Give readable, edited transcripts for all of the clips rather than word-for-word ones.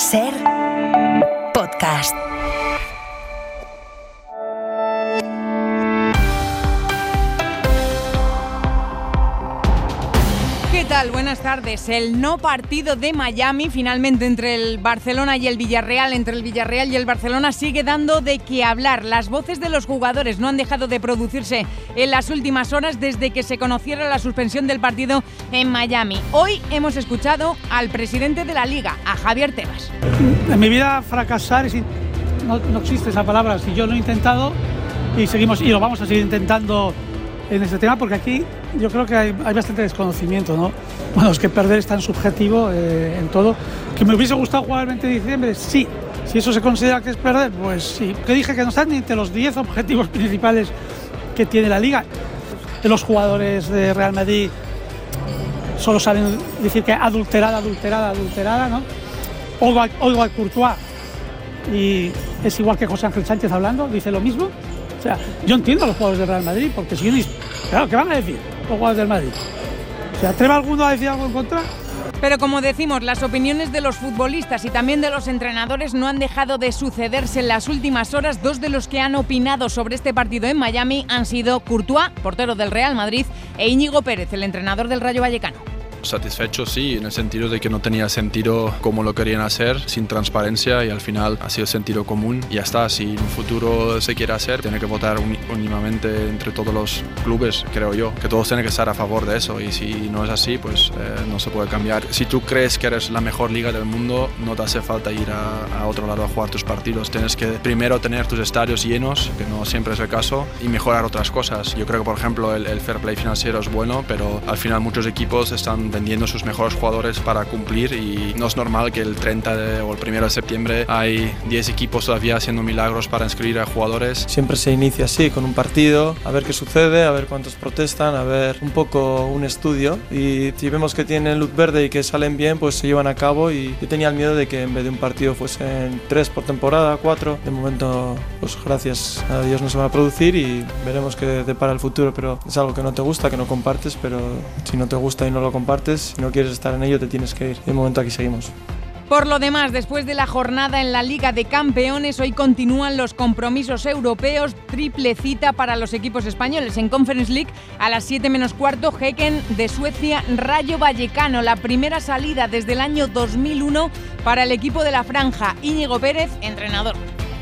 SER Podcast. ¿Qué tal? Buenas tardes. El no partido de Miami, finalmente entre el Barcelona y el Villarreal, entre el Villarreal y el Barcelona, sigue dando de qué hablar. Las voces de los jugadores no han dejado de producirse en las últimas horas desde que se conociera la suspensión del partido en Miami. Hoy hemos escuchado al presidente de la Liga, a Javier Tebas. En mi vida fracasar no existe esa palabra. Si yo lo he intentado y seguimos y lo vamos a seguir intentando en este tema, porque aquí yo creo que hay bastante desconocimiento, ¿no? Bueno, es que perder es tan subjetivo en todo. ¿Que me hubiese gustado jugar el 20 de diciembre? Sí. Si eso se considera que es perder, pues sí. Que dije que no están ni entre los 10 objetivos principales que tiene la Liga. Los jugadores de Real Madrid solo saben decir que adulterada, ¿no? Oigo a Courtois y es igual que José Ángel Sánchez hablando, dice lo mismo. O sea, yo entiendo a los jugadores del Real Madrid, porque si yo claro, ¿qué van a decir los jugadores del Madrid? ¿Se atreve alguno a decir algo en contra? Pero como decimos, las opiniones de los futbolistas y también de los entrenadores no han dejado de sucederse en las últimas horas. Dos de los que han opinado sobre este partido en Miami han sido Courtois, portero del Real Madrid, e Íñigo Pérez, el entrenador del Rayo Vallecano. Satisfecho, sí, en el sentido de que no tenía sentido cómo lo querían hacer, sin transparencia, y al final ha sido sentido común y ya está. Si en un futuro se quiere hacer, tiene que votar unánimamente entre todos los clubes, creo yo, que todos tienen que estar a favor de eso, y si no es así, pues no se puede cambiar. Si tú crees que eres la mejor liga del mundo, no te hace falta ir a otro lado a jugar tus partidos. Tienes que primero tener tus estadios llenos, que no siempre es el caso, y mejorar otras cosas. Yo creo que, por ejemplo, el fair play financiero es bueno, pero al final muchos equipos están vendiendo sus mejores jugadores para cumplir, y no es normal que el 30 o el 1 de septiembre hay 10 equipos todavía haciendo milagros para inscribir a jugadores. Siempre se inicia así, con un partido, a ver qué sucede, a ver cuántos protestan, a ver un poco un estudio, y si vemos que tienen luz verde y que salen bien, pues se llevan a cabo. Y yo tenía el miedo de que en vez de un partido fuesen 3 por temporada, 4. De momento, pues gracias a Dios no se va a producir, y veremos qué depara el futuro, pero es algo que no te gusta, que no compartes, pero si no te gusta y no lo compartes, si no quieres estar en ello, te tienes que ir. De momento aquí seguimos. Por lo demás, después de la jornada en la Liga de Campeones, hoy continúan los compromisos europeos. Triple cita para los equipos españoles. En Conference League, a las 7:15, Häcken de Suecia, Rayo Vallecano. La primera salida desde el año 2001 para el equipo de la Franja. Íñigo Pérez, entrenador.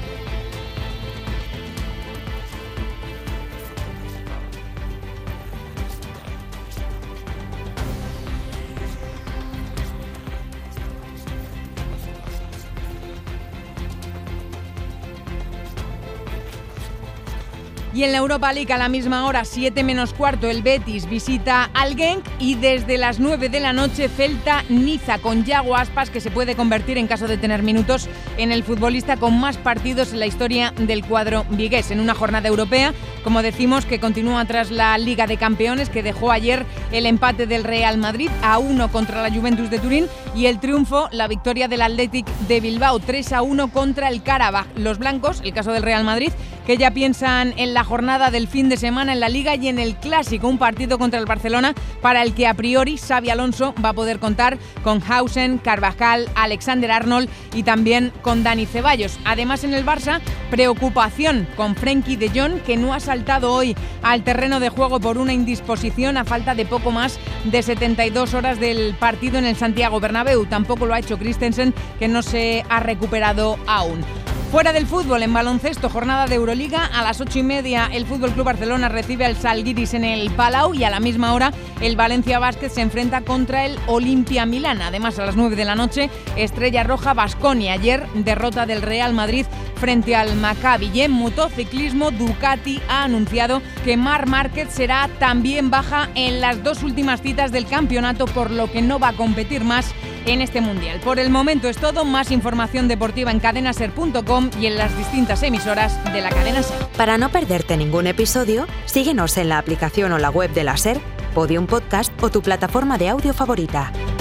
Y en la Europa League, a la misma hora, 7:15, el Betis visita al Genk, y desde las 9 de la noche, Celta-Niza, con Yago Aspas, que se puede convertir, en caso de tener minutos, en el futbolista con más partidos en la historia del cuadro vigués. En una jornada europea, como decimos, que continúa tras la Liga de Campeones, que dejó ayer el empate del Real Madrid a 1 contra la Juventus de Turín, y el triunfo, la victoria del Athletic de Bilbao 3-1 contra el Karabaj. Los blancos, el caso del Real Madrid, que ya piensan en la jornada del fin de semana en la Liga y en el Clásico, un partido contra el Barcelona para el que a priori Xabi Alonso va a poder contar con Hausen, Carvajal, Alexander-Arnold y también con Dani Ceballos. Además, en el Barça, preocupación con Frenkie de Jong, que no ha saltado hoy al terreno de juego por una indisposición a falta de poco más de 72 horas del partido en el Santiago Bernabéu. Tampoco lo ha hecho Christensen, que no se ha recuperado aún. Fuera del fútbol, en baloncesto, jornada de Euroliga. A las 8:30 el FC Barcelona recibe al Žalgiris en el Palau, y a la misma hora el Valencia Basket se enfrenta contra el Olimpia Milán. Además, a las 9 de la noche, Estrella Roja Baskonia. Ayer, derrota del Real Madrid frente al Maccabi. Y en motociclismo, Ducati ha anunciado que Marc Márquez será también baja en las 2 últimas citas del campeonato, por lo que no va a competir más en este mundial. Por el momento es todo. Más información deportiva en cadenaser.com y en las distintas emisoras de la cadena SER. Para no perderte ningún episodio, síguenos en la aplicación o la web de la SER, Podium Podcast o tu plataforma de audio favorita.